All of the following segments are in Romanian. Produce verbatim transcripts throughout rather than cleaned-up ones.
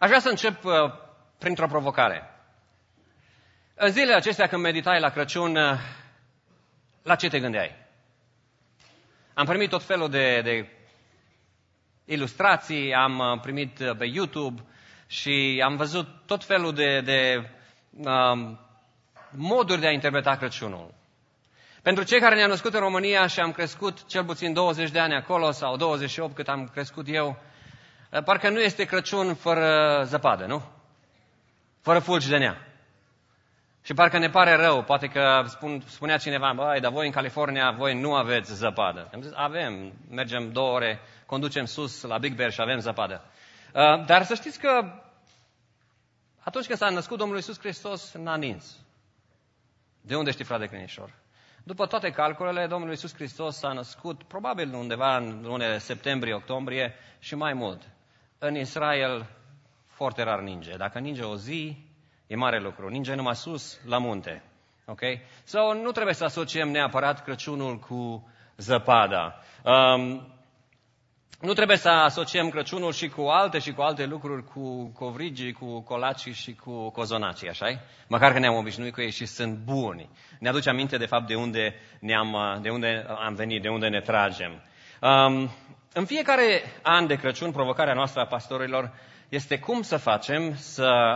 Aș vrea să încep uh, printr-o provocare. În zilele acestea când meditai la Crăciun, uh, la ce te gândeai? Am primit tot felul de, de ilustrații, am uh, primit uh, pe YouTube și am văzut tot felul de, de uh, moduri de a interpreta Crăciunul. Pentru cei care ne-am născut în România și am crescut cel puțin douăzeci de ani acolo, sau douăzeci și opt cât am crescut eu, parcă nu este Crăciun fără zăpadă, nu? Fără fulgi de nea. Și parcă ne pare rău, poate că spun, spunea cineva, băi, dar voi în California, voi nu aveți zăpadă. Am zis, avem, mergem două ore, conducem sus la Big Bear și avem zăpadă. Uh, dar să știți că atunci când s-a născut Domnul Iisus Hristos, n-a nins. De unde știi, frate Crinișor? După toate calculele, Domnul Iisus Hristos s-a născut probabil undeva în lunele septembrie, octombrie și mai mult. În Israel foarte rar ninge. Dacă ninge o zi, e mare lucru. Ninge numai sus, la munte. Ok? Sau so, nu trebuie să asociem neapărat Crăciunul cu zăpada. Um, nu trebuie să asociem Crăciunul și cu alte și cu alte lucruri, cu covrigii, cu colacii și cu cozonacii, așa-i? Măcar că ne-am obișnuit cu ei și sunt buni. Ne aduce aminte, de fapt, de unde, ne-am, de unde am venit, de unde ne tragem. Um, în fiecare an de Crăciun, provocarea noastră a pastorilor este cum să facem să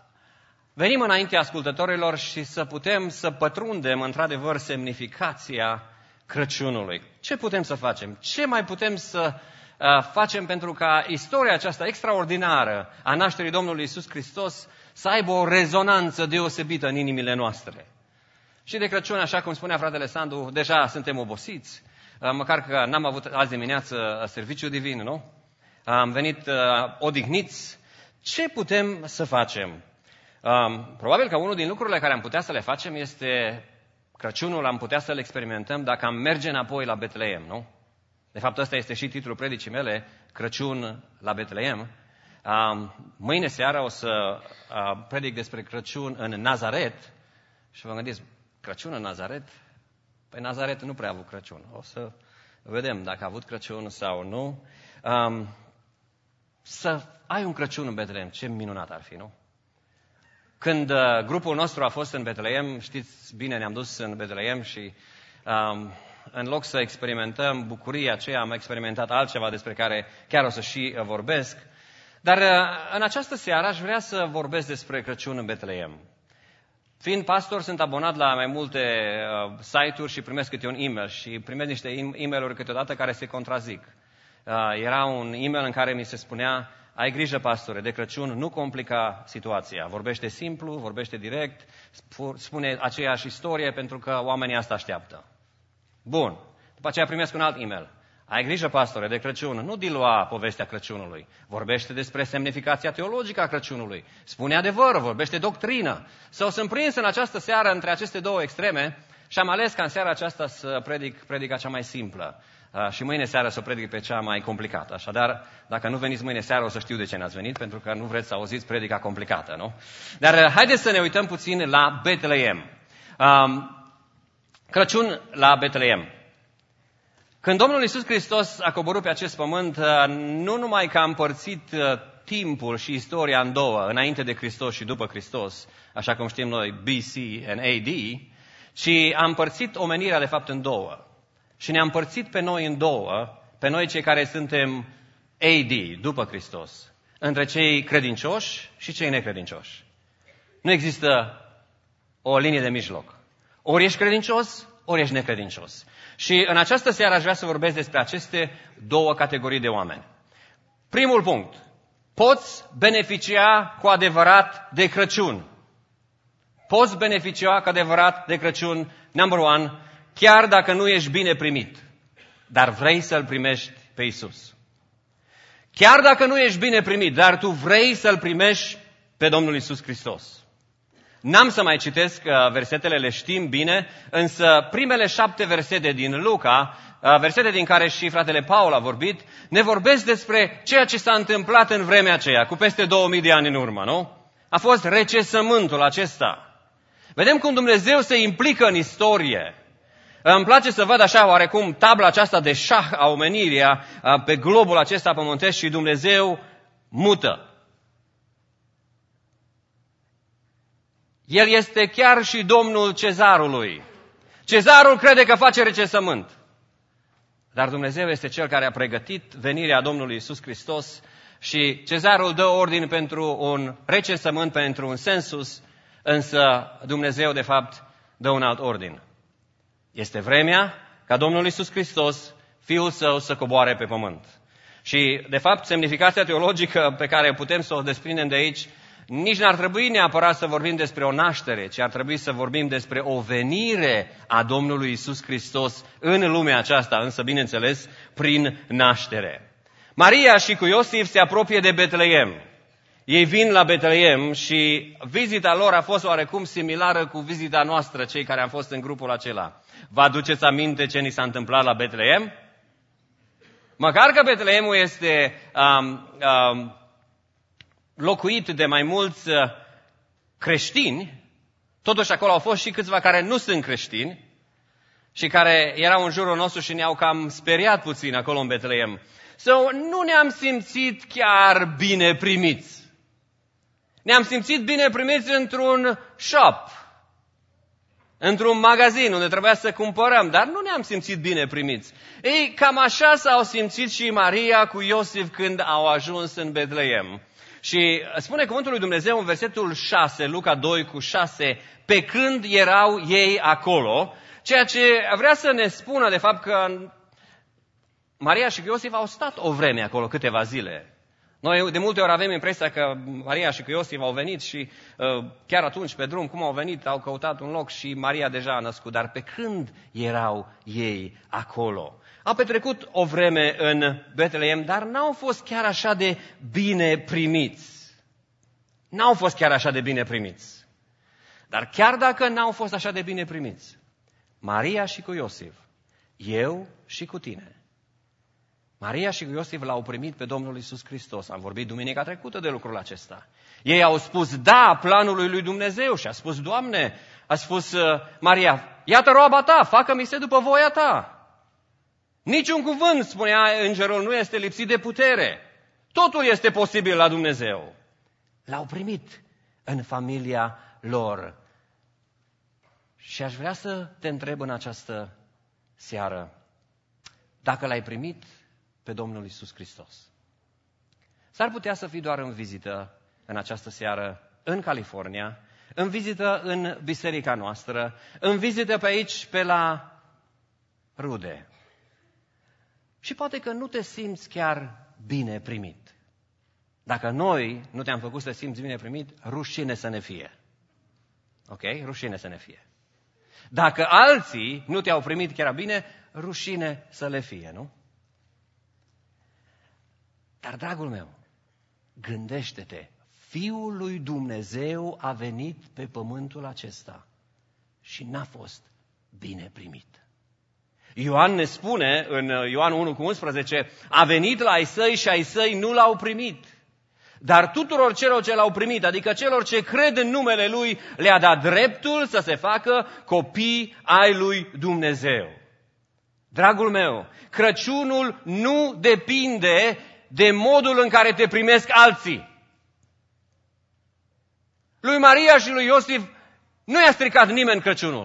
venim înaintea ascultătorilor și să putem să pătrundem, într-adevăr, semnificația Crăciunului. Ce putem să facem? Ce mai putem să facem pentru ca istoria aceasta extraordinară a nașterii Domnului Iisus Hristos să aibă o rezonanță deosebită în inimile noastre? Și de Crăciun, așa cum spunea fratele Sandu, deja suntem obosiți, măcar că n-am avut azi dimineață serviciu divin, nu? Am venit uh, odihniți. Ce putem să facem? Um, probabil că unul din lucrurile care am putea să le facem este Crăciunul, am putea să-l experimentăm dacă am merge înapoi la Betleem, nu? De fapt, ăsta este și titlul predicii mele, Crăciun la Betleem. Um, mâine seara o să uh, predic despre Crăciun în Nazaret și vă gândiți, Crăciun în Nazaret? Păi Nazaret nu prea a avut Crăciun. O să vedem dacă a avut Crăciun sau nu. Um, să ai un Crăciun în Betleem, ce minunat ar fi, nu? Când uh, grupul nostru a fost în Betleem, știți bine, ne-am dus în Betleem și um, în loc să experimentăm bucuria aceea, am experimentat altceva despre care chiar o să și uh, vorbesc. Dar uh, în această seară aș vrea să vorbesc despre Crăciun în Betleem. Fiind pastor, sunt abonat la mai multe uh, site-uri și primesc câte un e-mail și primesc niște e-mail-uri câteodată care se contrazic. Uh, era un e-mail în care mi se spunea, ai grijă, pastore, de Crăciun, nu complica situația. Vorbește simplu, vorbește direct, spune aceeași istorie pentru că oamenii asta așteaptă. Bun. După aceea primesc un alt e-mail. Ai grijă, pastore, de Crăciun, nu dilua povestea Crăciunului. Vorbește despre semnificația teologică a Crăciunului. Spune adevărul, vorbește doctrină. Sau sunt prins în această seară între aceste două extreme și am ales ca în seara aceasta să predic predica cea mai simplă. Uh, și mâine seară să predic pe cea mai complicată. Așadar, dacă nu veniți mâine seară, o să știu de ce n-ați venit, pentru că nu vreți să auziți predica complicată, nu? Dar uh, haideți să ne uităm puțin la Betleem. Um, Crăciun la Betleem. Când Domnul Iisus Hristos a coborât pe acest pământ, uh, nu numai că a împărțit uh, timpul și istoria în două, înainte de Hristos și după Hristos, așa cum știm noi, B C and A D, ci a împărțit omenirea, de fapt, în două. Și ne-a împărțit pe noi în două, pe noi cei care suntem A D, după Hristos, între cei credincioși și cei necredincioși. Nu există o linie de mijloc. Ori ești credincios, ori ești necredincios. Și în această seară aș vrea să vorbesc despre aceste două categorii de oameni. Primul punct. Poți beneficia cu adevărat de Crăciun. Poți beneficia cu adevărat de Crăciun, number one, chiar dacă nu ești bine primit, dar vrei să-L primești pe Iisus. Chiar dacă nu ești bine primit, dar tu vrei să-L primești pe Domnul Iisus Hristos. N-am să mai citesc, versetele le știm bine, însă primele șapte versete din Luca, versete din care și fratele Paul a vorbit, ne vorbesc despre ceea ce s-a întâmplat în vremea aceea, cu peste două mii de ani în urmă, nu? A fost recesământul acesta. Vedem cum Dumnezeu se implică în istorie. Îmi place să văd așa oarecum tabla aceasta de șah a omenirii pe globul acesta pământesc și Dumnezeu mută. El este chiar și domnul cezarului. Cezarul crede că face recensământ. Dar Dumnezeu este Cel care a pregătit venirea Domnului Iisus Hristos și cezarul dă ordin pentru un recensământ, pentru un census, însă Dumnezeu, de fapt, dă un alt ordin. Este vremea ca Domnul Iisus Hristos, Fiul Său, să coboare pe pământ. Și, de fapt, semnificația teologică pe care putem să o desprindem de aici, nici n-ar trebui neapărat să vorbim despre o naștere, ci ar trebui să vorbim despre o venire a Domnului Iisus Hristos în lumea aceasta, însă, bineînțeles, prin naștere. Maria și cu Iosif se apropie de Betleem. Ei vin la Betleem și vizita lor a fost oarecum similară cu vizita noastră, cei care am fost în grupul acela. Vă aduceți aminte ce ni s-a întâmplat la Betleem? Măcar că Betleemul este um, um, locuit de mai mulți creștini, totuși acolo au fost și câțiva care nu sunt creștini și care erau în jurul nostru și ne-au cam speriat puțin acolo în Betleem. So, nu ne-am simțit chiar bine primiți. Ne-am simțit bine primiți într-un shop, într-un magazin unde trebuia să cumpărăm, dar nu ne-am simțit bine primiți. Ei, cam așa s-au simțit și Maria cu Iosif când au ajuns în Betleem. Și spune cuvântul lui Dumnezeu în versetul șase, Luca doi cu șase, pe când erau ei acolo, ceea ce vrea să ne spună de fapt că Maria și Iosif au stat o vreme acolo, câteva zile. Noi de multe ori avem impresia că Maria și Iosif au venit și uh, chiar atunci pe drum, cum au venit, au căutat un loc și Maria deja a născut. Dar pe când erau ei acolo? Au petrecut o vreme în Betleem, dar n-au fost chiar așa de bine primiți. N-au fost chiar așa de bine primiți. Dar chiar dacă n-au fost așa de bine primiți, Maria și cu Iosif, eu și cu tine, Maria și Iosif l-au primit pe Domnul Iisus Hristos. Am vorbit duminica trecută de lucrul acesta. Ei au spus da planului lui Dumnezeu și a spus, Doamne, a spus Maria, iată roaba ta, facă-mi se după voia ta. Niciun cuvânt, spunea îngerul, nu este lipsit de putere. Totul este posibil la Dumnezeu. L-au primit în familia lor. Și aș vrea să te întreb în această seară, dacă l-ai primit pe Domnul Iisus Hristos. S-ar putea să fii doar în vizită în această seară în California, în vizită în biserica noastră, în vizită pe aici, pe la Rude. Și poate că nu te simți chiar bine primit. Dacă noi nu te-am făcut să te simți bine primit, rușine să ne fie. Ok? Rușine să ne fie. Dacă alții nu te-au primit chiar bine, rușine să le fie, nu? Dar, dragul meu, gândește-te, Fiul lui Dumnezeu a venit pe pământul acesta și n-a fost bine primit. Ioan ne spune, în Ioan unu cu unsprezece, a venit la ai săi și ai săi nu l-au primit. Dar tuturor celor ce l-au primit, adică celor ce cred în numele Lui, le-a dat dreptul să se facă copii ai lui Dumnezeu. Dragul meu, Crăciunul nu depinde de modul în care te primesc alții. Lui Maria și lui Iosif nu i-a stricat nimeni Crăciunul.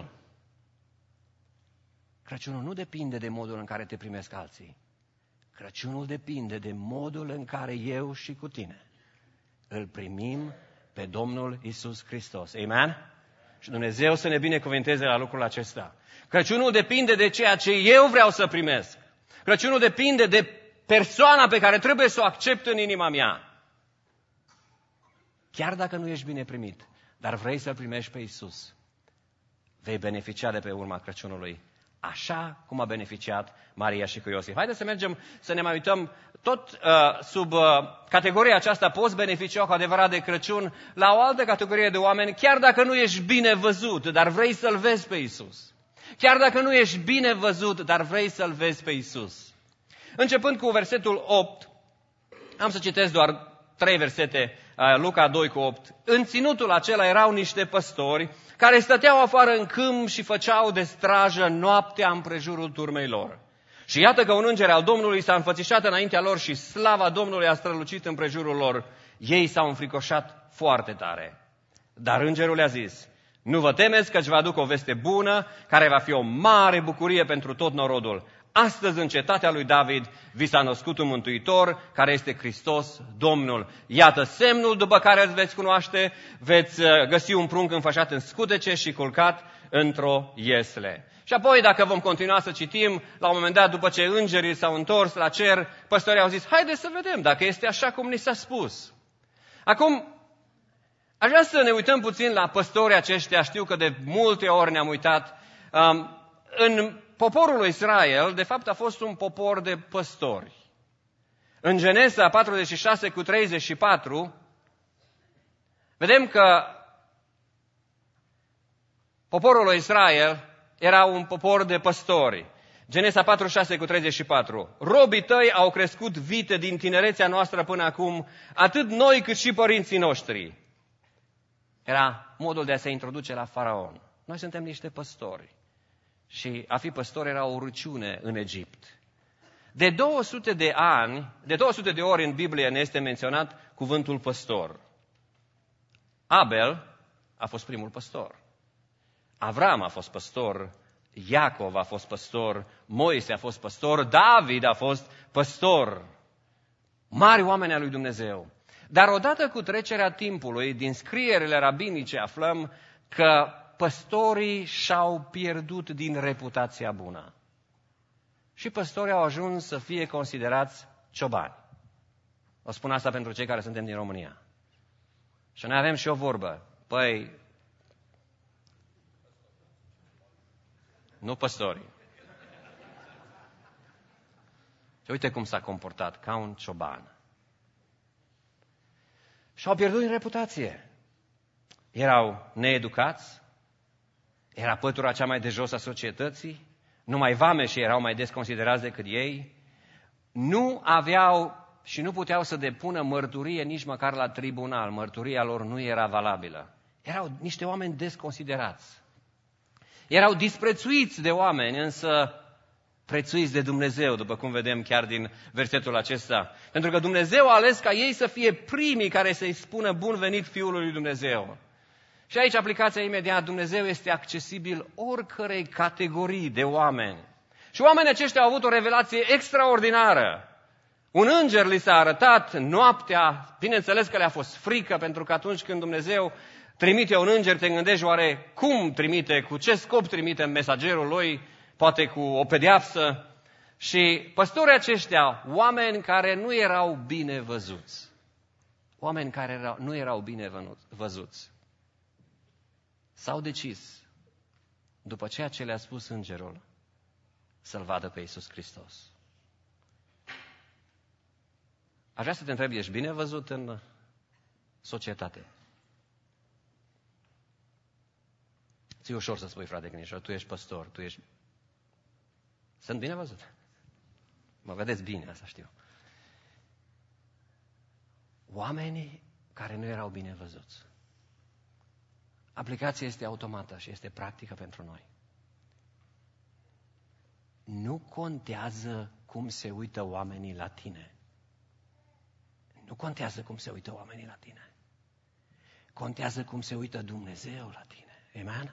Crăciunul nu depinde de modul în care te primesc alții. Crăciunul depinde de modul în care eu și cu tine îl primim pe Domnul Iisus Hristos. Amen? Și Dumnezeu să ne binecuvânteze la lucrul acesta. Crăciunul depinde de ceea ce eu vreau să primesc. Crăciunul depinde de persoana pe care trebuie să o accept în inima mea. Chiar dacă nu ești bine primit, dar vrei să-L primești pe Iisus, vei beneficia de pe urma Crăciunului, așa cum a beneficiat Maria și cu Iosif. Haideți să mergem să ne mai uităm tot uh, sub uh, categoria aceasta, poți beneficia cu adevărat de Crăciun, la o altă categorie de oameni, chiar dacă nu ești bine văzut, dar vrei să-L vezi pe Iisus. Chiar dacă nu ești bine văzut, dar vrei să-L vezi pe Iisus. Începând cu versetul opt, am să citesc doar trei versete, Luca doi cu opt. În ținutul acela erau niște păstori care stăteau afară în câmp și făceau de strajă noaptea împrejurul turmei lor. Și iată că un înger al Domnului s-a înfățișat înaintea lor și slava Domnului a strălucit împrejurul lor. Ei s-au înfricoșat foarte tare. Dar îngerul le-a zis, Nu vă temeți, căci vă aduc o veste bună, care va fi o mare bucurie pentru tot norodul. Astăzi, în cetatea lui David, vi s-a născut un mântuitor, care este Hristos, Domnul. Iată semnul după care îl veți cunoaște, veți găsi un prunc înfășat în scutece și culcat într-o iesle. Și apoi, dacă vom continua să citim, la un moment dat, după ce îngerii s-au întors la cer, păstorii au zis, haideți să vedem dacă este așa cum ni s-a spus. Acum, aș vrea să ne uităm puțin la păstorii aceștia. Știu că de multe ori ne-am uitat. Um, în poporul lui Israel, de fapt, a fost un popor de păstori. În Genesa patruzeci și șase cu treizeci și patru, vedem că poporul lui Israel era un popor de păstori. Genesa patruzeci și șase cu treizeci și patru. Robii tăi au crescut vite din tinerețea noastră până acum, atât noi cât și părinții noștri. Era modul de a se introduce la faraon. Noi suntem niște păstori. Și a fi păstor era o râciune în Egipt. De două sute de ani, de două sute de ori în Biblie ne este menționat cuvântul păstor. Abel a fost primul păstor. Avram a fost păstor, Iacov a fost păstor, Moise a fost păstor, David a fost păstor. Mari oameni ai lui Dumnezeu. Dar odată cu trecerea timpului, din scrierile rabinice aflăm că păstorii și-au pierdut din reputația bună. Și păstorii au ajuns să fie considerați ciobani. O spun asta pentru cei care suntem din România. Și noi avem și o vorbă. Păi, nu păstorii. Și uite cum s-a comportat, ca un cioban. Și-au pierdut din reputație. Erau needucați, era pătura cea mai de jos a societății, numai vameșii erau mai desconsiderați decât ei, nu aveau și nu puteau să depună mărturie nici măcar la tribunal, mărturia lor nu era valabilă. Erau niște oameni desconsiderați. Erau disprețuiți de oameni, însă prețuiți de Dumnezeu, după cum vedem chiar din versetul acesta. Pentru că Dumnezeu a ales ca ei să fie primii care să-i spună bun venit Fiului lui Dumnezeu. Și aici aplicația imediat, Dumnezeu este accesibil oricărei categorii de oameni. Și oamenii aceștia au avut o revelație extraordinară. Un înger li s-a arătat noaptea, bineînțeles că le-a fost frică, pentru că atunci când Dumnezeu trimite un înger, te gândești oare cum trimite, cu ce scop trimite mesagerul lui, poate cu o pedeapsă. Și păstorii aceștia, oameni care nu erau bine văzuți, oameni care erau, nu erau bine văzuți, s-au decis, după ceea ce le-a spus îngerul, să-L vadă pe Iisus Hristos. Aș vrea să te întreb, ești bine văzut în societate? Ți-e ușor să spui, frate Gnișor, tu ești păstor, tu ești... Sunt bine văzut? Mă vedeți bine, asta știu. Oamenii care nu erau bine văzuți. Aplicația este automată și este practică pentru noi. Nu contează cum se uită oamenii la tine. Nu contează cum se uită oamenii la tine. Contează cum se uită Dumnezeu la tine. Amen?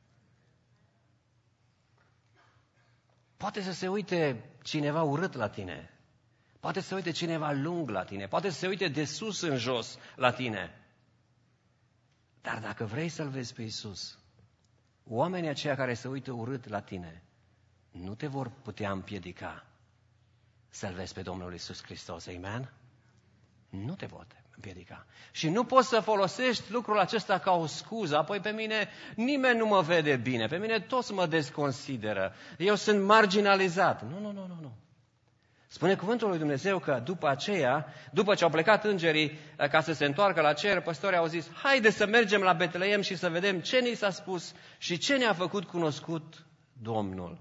Poate să se uite cineva urât la tine. Poate să se uite cineva lung la tine. Poate să se uite de sus în jos la tine. Dar dacă vrei să-L vezi pe Iisus, oamenii aceia care se uită urât la tine nu te vor putea împiedica să-L vezi pe Domnul Iisus Hristos. Amen? Nu te pot împiedica. Și nu poți să folosești lucrul acesta ca o scuză. Apoi pe mine nimeni nu mă vede bine. Pe mine toți mă desconsideră. Eu sunt marginalizat. Nu, nu, nu, nu, nu. Spune cuvântul lui Dumnezeu că după aceea, după ce au plecat îngerii ca să se întoarcă la cer, păstorii au zis, haide să mergem la Betleem și să vedem ce ni s-a spus și ce ne-a făcut cunoscut Domnul.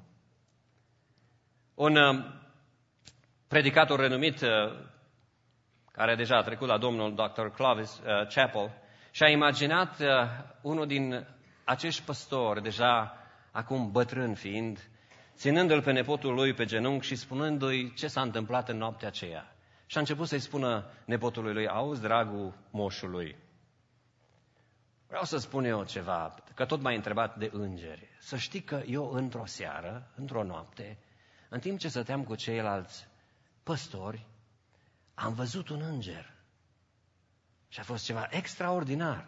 Un uh, predicator renumit, uh, care deja a trecut la Domnul, doctor Clovis uh, Chappell, și-a imaginat uh, unul din acești păstori, deja acum bătrân fiind, ținându-l pe nepotul lui pe genunchi și spunându-i ce s-a întâmplat în noaptea aceea. Și a început să-i spună nepotului lui, auzi, dragul moșului, Vreau să spun eu ceva, că tot m-ai întrebat de îngeri. Să știi că eu într-o seară, într-o noapte, în timp ce stăteam cu ceilalți păstori, am văzut un înger. Și a fost ceva extraordinar.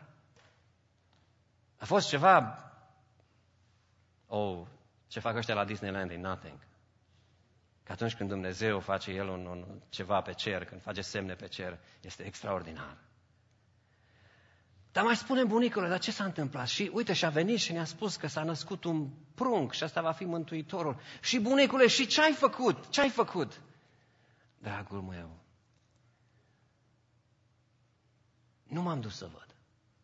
A fost ceva... Oh, ce fac ăștia la Disneyland e nothing. Că atunci când Dumnezeu face El un, un, ceva pe cer, când face semne pe cer, este extraordinar. Dar mai spune bunicule, dar ce s-a întâmplat? Și uite, și-a venit și ne-a spus că s-a născut un prunc și asta va fi Mântuitorul. Și bunicule, și ce-ai făcut? Ce-ai făcut? Dragul meu, nu m-am dus să văd.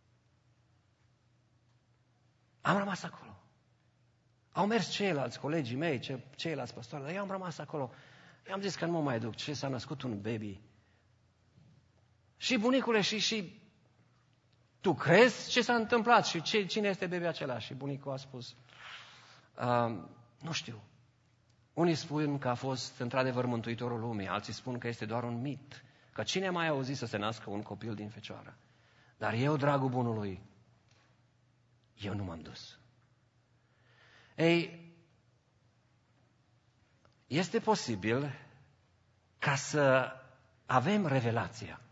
Am rămas acolo. Au mers ceilalți colegii mei, ce, ceilalți păstori, dar eu am rămas acolo. I-am zis că nu mă mai duc, ce s-a născut un baby. Și bunicule, și, și tu crezi ce s-a întâmplat și ce, cine este baby acela? Și bunicul a spus, uh, nu știu. Unii spun că a fost într-adevăr Mântuitorul lumii, alții spun că este doar un mit, că cine a mai auzit să se nască un copil din fecioară? Dar eu, dragul bunului, eu nu m-am dus. Ei, este posibil ca să avem revelația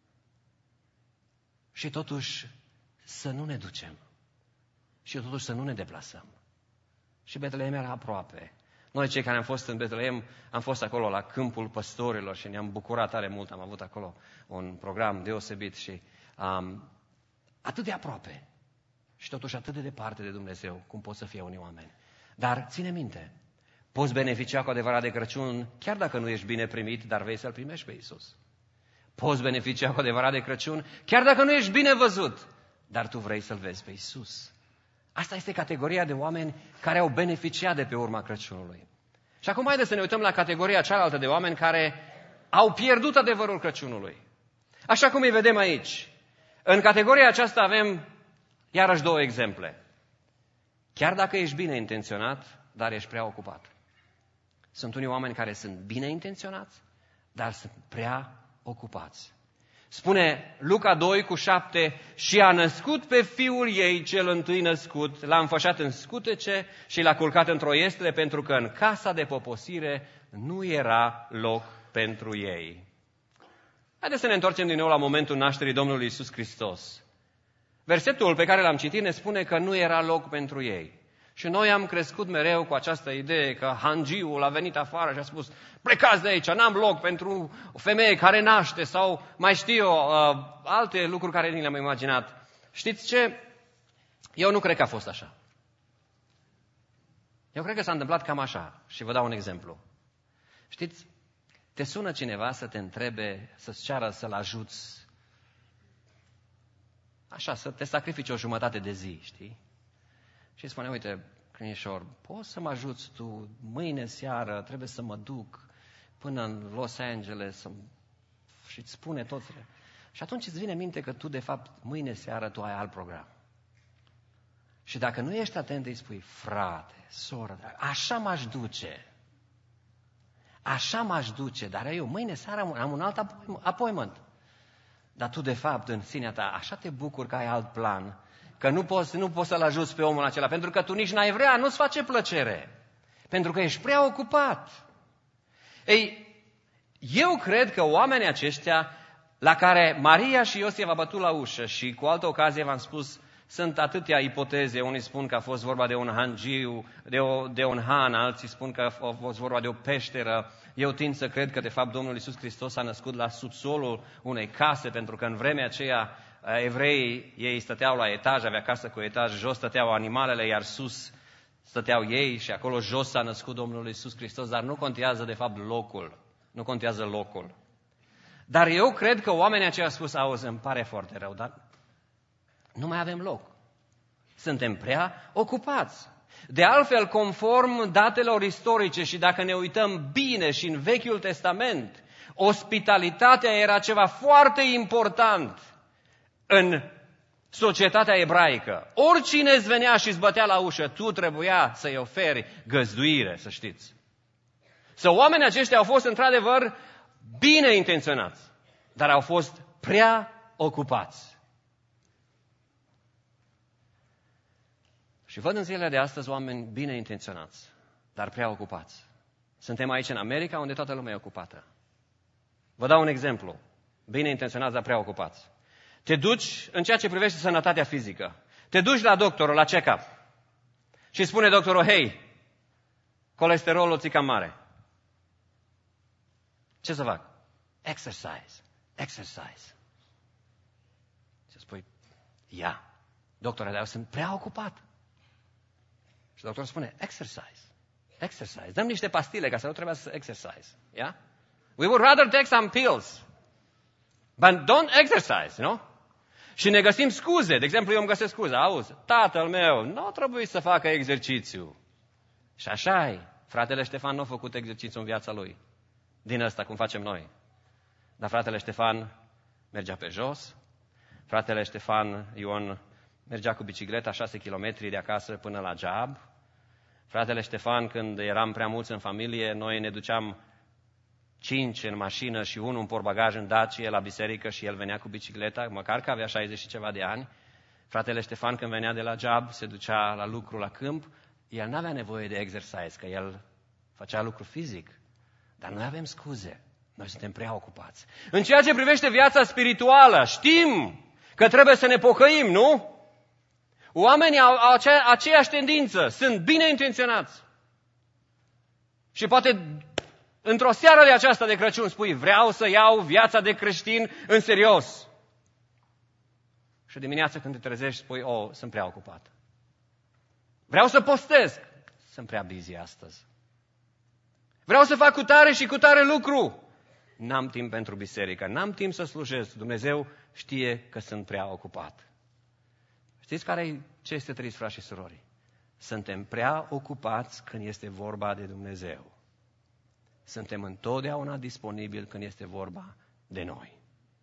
și totuși să nu ne ducem și totuși să nu ne deplasăm. Și Betlehem era aproape. Noi cei care am fost în Betlehem, am fost acolo la câmpul păstorilor și ne-am bucurat tare mult. Am avut acolo un program deosebit și um, atât de aproape și totuși atât de departe de Dumnezeu, cum pot să fie unii oameni. Dar ține minte, poți beneficia cu adevărat de Crăciun, chiar dacă nu ești bine primit, dar vei să-L primești pe Iisus. Poți beneficia cu adevărat de Crăciun, chiar dacă nu ești bine văzut, dar tu vrei să-L vezi pe Iisus. Asta este categoria de oameni care au beneficiat de pe urma Crăciunului. Și acum haideți să ne uităm la categoria cealaltă de oameni care au pierdut adevărul Crăciunului. Așa cum îi vedem aici. În categoria aceasta avem iarăși două exemple. Chiar dacă ești bine intenționat, dar ești prea ocupat. Sunt unii oameni care sunt bine intenționați, dar sunt prea ocupați. Spune Luca doi cu șapte, și a născut pe fiul ei cel întâi născut, l-a înfășat în scutece și l-a culcat într-o iestre, pentru că în casa de poposire nu era loc pentru ei. Haideți să ne întoarcem din nou la momentul nașterii Domnului Iisus Hristos. Versetul pe care l-am citit ne spune că nu era loc pentru ei. Și noi am crescut mereu cu această idee că hangiul a venit afară și a spus, plecați de aici, n-am loc pentru o femeie care naște sau mai știu eu, alte lucruri care ni le-am imaginat. Știți ce? Eu nu cred că a fost așa. Eu cred că s-a întâmplat cam așa și vă dau un exemplu. Știți, te sună cineva să te întrebe, să-ți ceară să-l ajuți, așa, să te sacrifici o jumătate de zi, știi? Și spune, uite, Crinișor, poți să mă ajuți tu mâine seară, trebuie să mă duc până în Los Angeles să... și îți spune tot. Și atunci îți vine minte că tu, de fapt, mâine seară tu ai alt program. Și dacă nu ești atent, îi spui, frate, soră, dragă, așa m-aș duce. Așa m-aș duce, dar eu mâine seară am un alt appointment. Dar tu, de fapt, în sinea ta, așa te bucuri că ai alt plan, că nu poți, nu poți să-l ajuți pe omul acela, pentru că tu nici n-ai vrea, nu-ți face plăcere. Pentru că ești prea ocupat. Ei, eu cred că oamenii aceștia, la care Maria și Iosif a bătut la ușă și cu altă ocazie v-am spus, sunt atâtea ipoteze, unii spun că a fost vorba de un hangiu, de, o, de un han, alții spun că a fost vorba de o peșteră. Eu tind să cred că de fapt Domnul Iisus Hristos a născut la subsolul unei case, pentru că în vremea aceea evreii, ei stăteau la etaj, avea casă cu etaj, jos stăteau animalele, iar sus stăteau ei și acolo jos s-a născut Domnul Iisus Hristos, dar nu contează de fapt locul, nu contează locul. Dar eu cred că oamenii aceia au spus, auzi, îmi pare foarte rău, dar nu mai avem loc. Suntem prea ocupați. De altfel, conform datelor istorice și dacă ne uităm bine și în Vechiul Testament, ospitalitatea era ceva foarte important în societatea ebraică. Oricine îți venea și îți bătea la ușă, tu trebuia să-i oferi găzduire, să știți. Să oamenii aceștia au fost într-adevăr bine intenționați, dar au fost prea ocupați. Și văd în zilele de astăzi oameni bine intenționați, dar prea ocupați. Suntem aici în America, unde toată lumea e ocupată. Vă dau un exemplu. Bine intenționați, dar prea ocupați. Te duci în ceea ce privește sănătatea fizică. Te duci la doctor, la check-up. Și spune doctorul, hei, colesterolul ți cam mare. Ce să fac? Exercise. Exercise. Și spui, ia. Doctore, dar eu sunt prea ocupat. Și doctorul spune, exercise. Exercise. Dăm niște pastile ca să nu trebuie să exercise. Yeah? We would rather take some pills. But don't exercise, nu? Și ne găsim scuze. De exemplu, eu îmi găsesc scuze. Auzi, tatăl meu nu trebuie să facă exercițiu. Și așa-i. Fratele Ștefan nu a făcut exercițiu în viața lui. Din ăsta, cum facem noi. Dar fratele Ștefan mergea pe jos. Fratele Ștefan Ion mergea cu bicicleta șase kilometri de acasă până la Geab. Fratele Ștefan, când eram prea mulți în familie, noi ne duceam cinci în mașină și unul în portbagaj în Dacie la biserică și el venea cu bicicleta, măcar că avea șaizeci și ceva de ani. Fratele Ștefan, când venea de la Geab, se ducea la lucru la câmp, el nu avea nevoie de exercise, că el făcea lucru fizic. Dar noi avem scuze. Noi suntem prea ocupați. În ceea ce privește viața spirituală, știm că trebuie să ne pocăim, nu? Oamenii au acea, aceeași tendință, sunt bine intenționați. Și poate într-o seară de aceasta de Crăciun spui, vreau să iau viața de creștin în serios. Și dimineața când te trezești spui, oh, sunt prea ocupat. Vreau să postez, sunt prea busy astăzi. Vreau să fac cu tare și cu tare lucru. N-am timp pentru biserică, n-am timp să slujesc. Dumnezeu știe că sunt prea ocupat. Știți care e ce este trist, frați și surori? Suntem prea ocupați când este vorba de Dumnezeu. Suntem întotdeauna disponibili când este vorba de noi.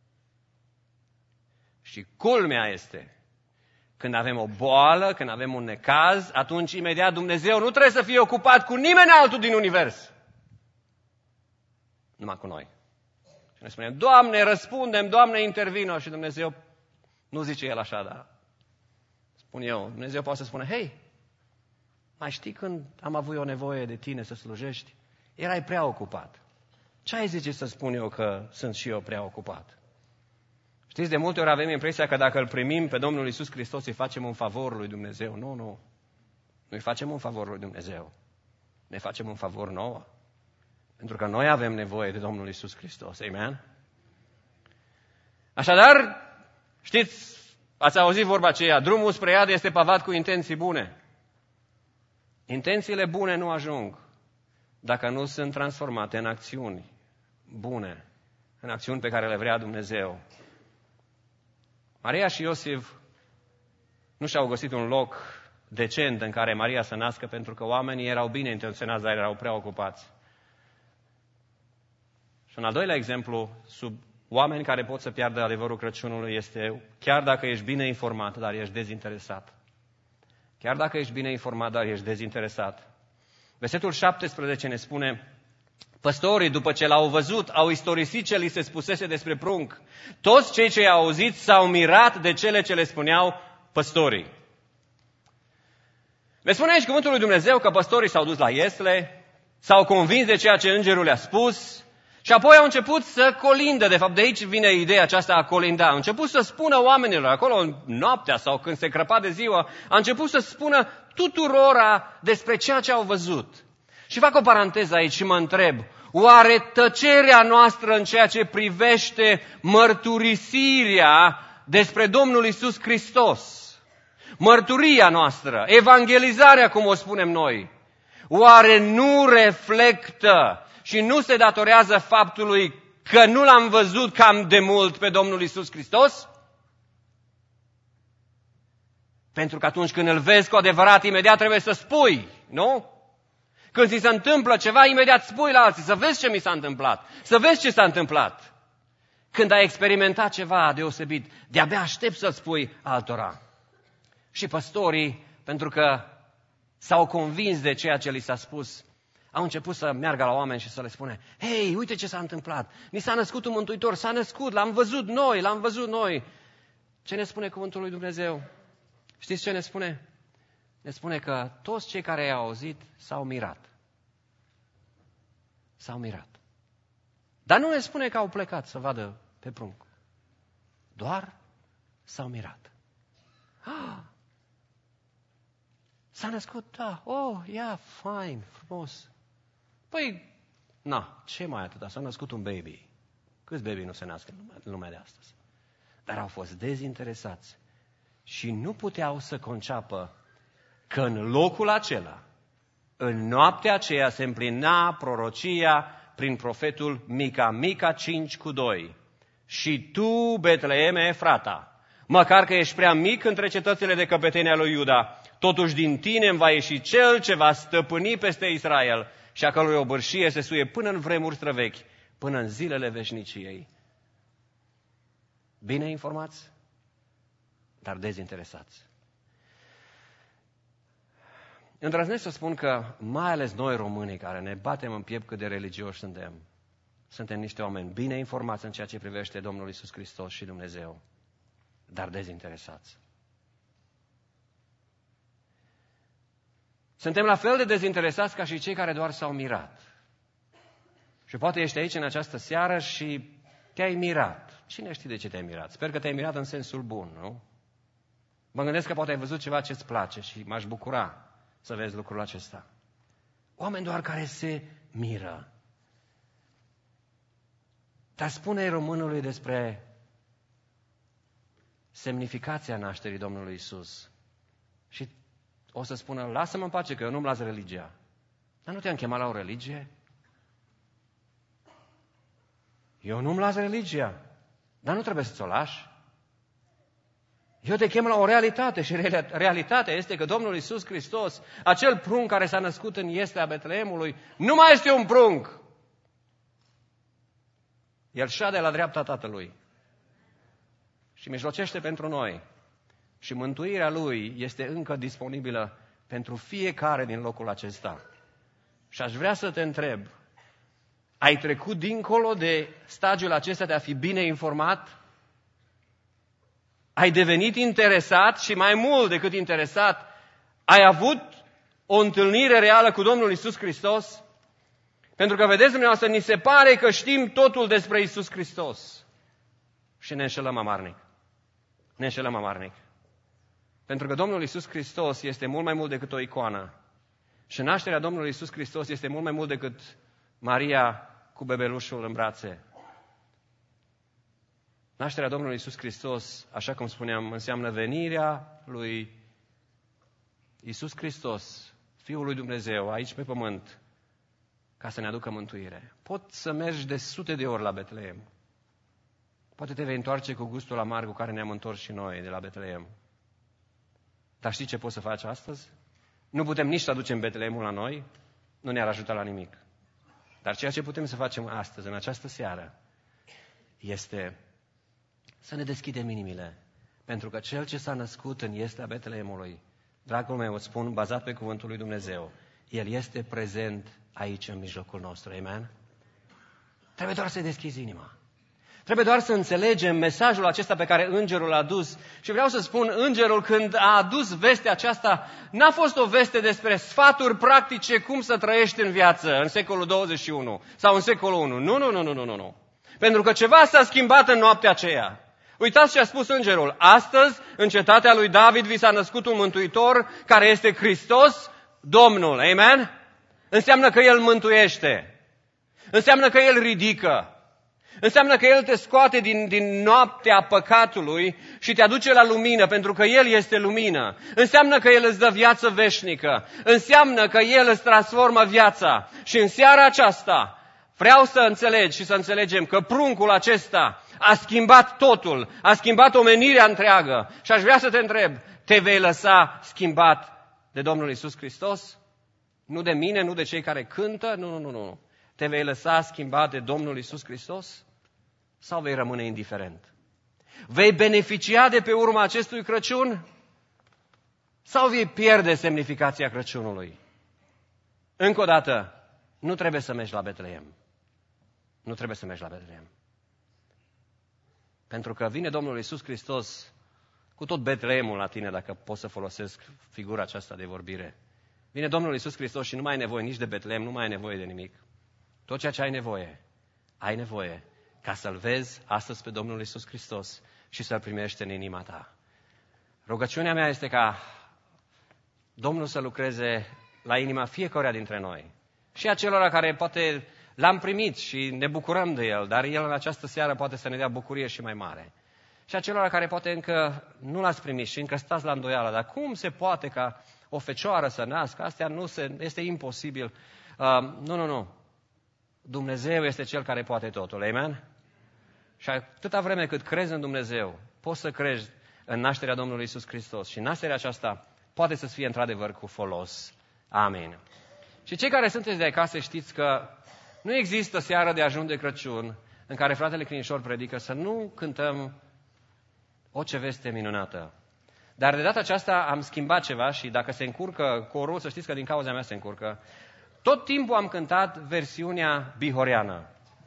Și culmea este, când avem o boală, când avem un necaz, atunci imediat Dumnezeu nu trebuie să fie ocupat cu nimeni altul din univers. Numai cu noi. Și noi spunem, Doamne, răspundem, Doamne, intervină. Și Dumnezeu nu zice El așa, dar spun eu, Dumnezeu poate să spună, hei, mai știi când am avut o nevoie de tine să slujești? Erai prea ocupat. Ce ai zice să spun eu că sunt și eu prea ocupat? Știți, de multe ori avem impresia că dacă îl primim pe Domnul Iisus Hristos, îi facem un favor lui Dumnezeu. Nu, nu. Nu îi facem un favor lui Dumnezeu. Ne facem un favor nouă. Pentru că noi avem nevoie de Domnul Iisus Hristos. Amen? Așadar, știți, ați auzit vorba aceea, drumul spre iad este pavat cu intenții bune. Intențiile bune nu ajung dacă nu sunt transformate în acțiuni bune, în acțiuni pe care le vrea Dumnezeu. Maria și Iosif nu și-au găsit un loc decent în care Maria să nască, pentru că oamenii erau bine intenționați, dar erau prea ocupați. Și un al doilea exemplu, sub oameni care pot să piardă adevărul Crăciunului, este chiar dacă ești bine informat, dar ești dezinteresat. Chiar dacă ești bine informat, dar ești dezinteresat. Versetul șaptesprezece ne spune, păstorii, după ce l-au văzut, au istorisit ce li se spusese despre prunc. Toți cei ce i-au auzit s-au mirat de cele ce le spuneau păstorii. Le spune aici cuvântul lui Dumnezeu că păstorii s-au dus la Iesle, s-au convins de ceea ce îngerul le-a spus și apoi au început să colindă. De fapt, de aici vine ideea aceasta a colinda. Au început să spună oamenilor acolo noaptea sau când se crăpa de ziua, a început să spună tuturora despre ceea ce au văzut. Și fac o paranteză aici și mă întreb, oare tăcerea noastră în ceea ce privește mărturisirea despre Domnul Iisus Hristos, mărturia noastră, evangelizarea, cum o spunem noi, oare nu reflectă și nu se datorează faptului că nu l-am văzut cam de mult pe Domnul Iisus Hristos? Pentru că atunci când îl vezi cu adevărat, imediat trebuie să spui, nu? Când ți se întâmplă ceva, imediat spui la alții, să vezi ce mi s-a întâmplat, să vezi ce s-a întâmplat. Când ai experimentat ceva deosebit, de-abia aștept să spui altora. Și păstorii, pentru că s-au convins de ceea ce li s-a spus, au început să meargă la oameni și să le spune, hei, uite ce s-a întâmplat, ni s-a născut un Mântuitor, s-a născut, l-am văzut noi, l-am văzut noi. Ce ne spune cuvântul lui Dumnezeu? Știți ce ne spune? ne spune că toți cei care i-au auzit s-au mirat. S-au mirat. Dar nu ne spune că au plecat să vadă pe prunc. Doar s-au mirat. Ah! S-a născut, da, oh, ia, yeah, fine, frumos. Păi, na, ce mai atâta? S-a născut un baby. Câți baby nu se nasc în lumea de astăzi? Dar au fost dezinteresați și nu puteau să conceapă că în locul acela, în noaptea aceea, se împlina prorocia prin profetul Mica, Mica cinci cu doi. Și tu, Betleeme Efrata, măcar că ești prea mic între cetățile de căpetenia lui Iuda, totuși din tine îmi va ieși cel ce va stăpâni peste Israel și a cărui obârșie se suie până în vremuri străvechi, până în zilele veșniciei. Bine informați, dar dezinteresați. Îndrăznesc să spun că, mai ales noi românii care ne batem în piept cât de religioși suntem, suntem niște oameni bine informați în ceea ce privește Domnul Iisus Hristos și Dumnezeu, dar dezinteresați. Suntem la fel de dezinteresați ca și cei care doar s-au mirat. Și poate ești aici în această seară și te-ai mirat. Cine știe de ce te-ai mirat? Sper că te-ai mirat în sensul bun, nu? Mă gândesc că poate ai văzut ceva ce-ți place și m-aș bucura să vezi lucrul acesta. Oameni doar care se miră. Dar spune românului despre semnificația nașterii Domnului Iisus. Și o să spună, lasă-mă în pace că eu nu-mi las religia. Dar nu te-am chemat la o religie? Eu nu-mi las religia, dar nu trebuie să-ți o lași. Eu te chem la o realitate și realitatea este că Domnul Iisus Hristos, acel prunc care s-a născut în iestea Betleemului, nu mai este un prunc. El șade la dreapta Tatălui și mijlocește pentru noi. Și mântuirea Lui este încă disponibilă pentru fiecare din locul acesta. Și aș vrea să te întreb, ai trecut dincolo de stadiul acesta de a fi bine informat? Ai devenit interesat și mai mult decât interesat, ai avut o întâlnire reală cu Domnul Iisus Hristos? Pentru că, vedeți dumneavoastră, ni se pare că știm totul despre Iisus Hristos. Și ne înșelăm amarnic. Ne înșelăm amarnic. Pentru că Domnul Iisus Hristos este mult mai mult decât o icoană. Și nașterea Domnului Iisus Hristos este mult mai mult decât Maria cu bebelușul în brațe. Nașterea Domnului Iisus Hristos, așa cum spuneam, înseamnă venirea lui Iisus Hristos, Fiul lui Dumnezeu, aici pe pământ, ca să ne aducă mântuire. Poți să mergi de sute de ori la Betleem. Poate te vei întoarce cu gustul amar cu care ne-am întors și noi de la Betleem. Dar știi ce poți să faci astăzi? Nu putem nici să aducem Betleemul la noi, nu ne-ar ajuta la nimic. Dar ceea ce putem să facem astăzi, în această seară, este să ne deschidem inimile. Pentru că Cel ce s-a născut în iestea Betleemului, dragul meu, îți spun, bazat pe cuvântul lui Dumnezeu, El este prezent aici în mijlocul nostru. Amen? Trebuie doar să deschizi inima. Trebuie doar să înțelegem mesajul acesta pe care îngerul l-a adus. Și vreau să spun, îngerul când a adus vestea aceasta, n-a fost o veste despre sfaturi practice cum să trăiești în viață în secolul douăzeci și unu sau în secolul unu. Nu, nu, nu, nu, nu, nu, nu. Pentru că ceva s-a schimbat în noaptea aceea. Uitați ce a spus îngerul. Astăzi, în cetatea lui David, vi s-a născut un mântuitor care este Hristos, Domnul. Amen? Înseamnă că El mântuiește. Înseamnă că El ridică. Înseamnă că El te scoate din, din noaptea păcatului și te aduce la lumină, pentru că El este lumină. Înseamnă că El îți dă viață veșnică. Înseamnă că El îți transformă viața. Și în seara aceasta vreau să înțelegi și să înțelegem că pruncul acesta a schimbat totul, a schimbat omenirea întreagă. Și aș vrea să te întreb, te vei lăsa schimbat de Domnul Iisus Hristos? Nu de mine, nu de cei care cântă, nu, nu, nu, nu. Te vei lăsa schimbat de Domnul Iisus Hristos? Sau vei rămâne indiferent? Vei beneficia de pe urma acestui Crăciun? Sau vei pierde semnificația Crăciunului? Încă o dată, nu trebuie să mergi la Betleem. Nu trebuie să mergi la Betleem. Pentru că vine Domnul Iisus Hristos cu tot Betleemul la tine, dacă pot să folosesc figura aceasta de vorbire. Vine Domnul Iisus Hristos și nu mai ai nevoie nici de Betleem, nu mai ai nevoie de nimic. Tot ceea ce ai nevoie, ai nevoie ca să-L vezi astăzi pe Domnul Iisus Hristos și să-L primești în inima ta. Rugăciunea mea este ca Domnul să lucreze la inima fiecăruia dintre noi. Și a celor care poate L-am primit și ne bucurăm de El, dar El în această seară poate să ne dea bucurie și mai mare. Și a celor care poate încă nu L-ați primit și încă stați la îndoială, dar cum se poate ca o fecioară să nască? Astea nu se, este imposibil. Uh, nu, nu, nu. Dumnezeu este Cel care poate totul. Amen? Și atâta vreme cât crezi în Dumnezeu, poți să crezi în nașterea Domnului Iisus Hristos. Și nașterea aceasta poate să fie într-adevăr cu folos. Amin. Și cei care sunteți de acasă știți că nu există seară de ajun de Crăciun în care fratele Crinișor predică să nu cântăm o ce veste minunată. Dar de data aceasta am schimbat ceva și dacă se încurcă corul, să știți că din cauza mea se încurcă. Tot timpul am cântat versiunea bihoreană.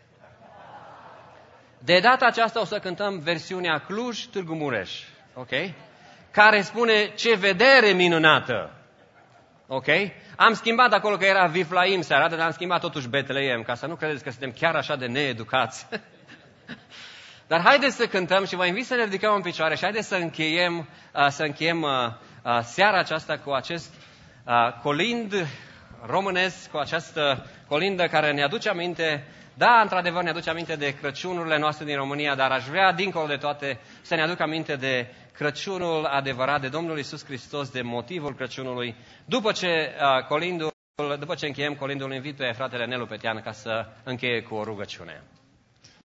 De data aceasta o să cântăm versiunea Cluj-Târgu Mureș, ok? Care spune ce vedere minunată. Ok? Am schimbat acolo că era Viflaim se arată, dar am schimbat totuși Betleem, ca să nu credeți că suntem chiar așa de needucați. Dar haideți să cântăm și vă invit să ne ridicăm în picioare și haideți să încheiem, să încheiem seara aceasta cu acest colind românesc, cu această colindă care ne aduce aminte, da, într-adevăr ne aduce aminte de Crăciunurile noastre din România, dar aș vrea, dincolo de toate, să ne aduc aminte de Crăciunul adevărat, de Domnul Iisus Hristos, de motivul Crăciunului. După ce, uh, colindul, după ce încheiem colindul, invit pe fratele Nelu Petean ca să încheie cu o rugăciune.